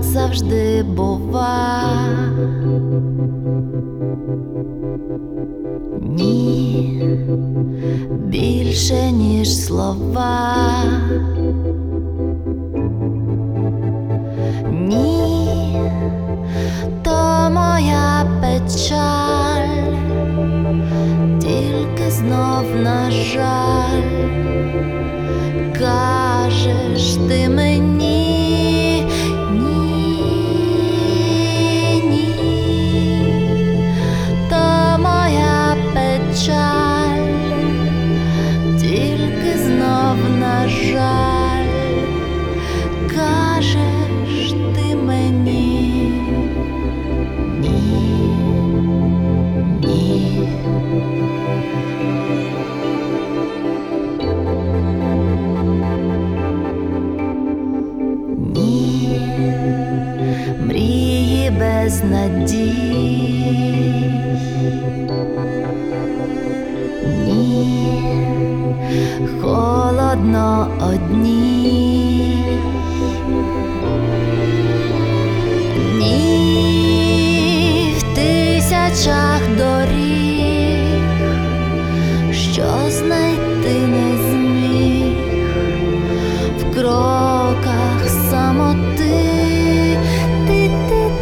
завжди бува. Ні, більше, ніж слова. Ні, то моя печаль, тільки знов, на жаль, кажеш ти мені, ні, ні, то моя печаль, тільки знов, на жаль, кажеш ти мені, ні, ні. Ні, мрії без надій. Ні, холодно одній. Ні, в тисячах доріг, що знайти не зміг, в кроках самоти, ти,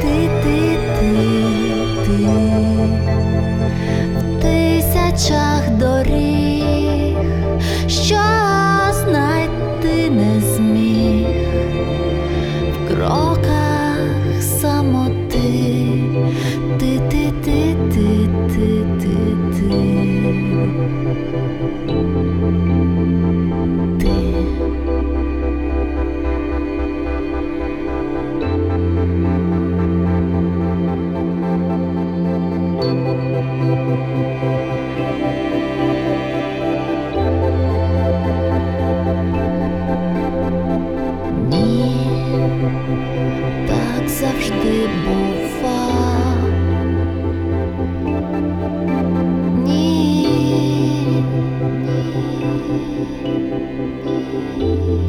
в тисячах доріг, що знайти не зміг, в кроках самоти, ти. Ні, так завжди бува. Ні, ні, ні.